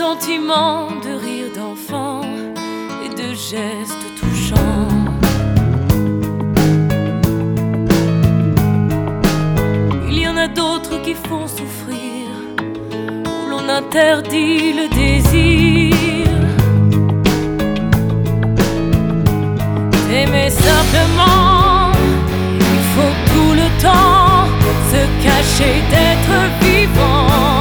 sentiments, de rires d'enfants et de gestes touchants. Il y en a d'autres qui font souffrir, où l'on interdit le désir. Aimer simplement, il faut tout le temps se cacher d'être vivant.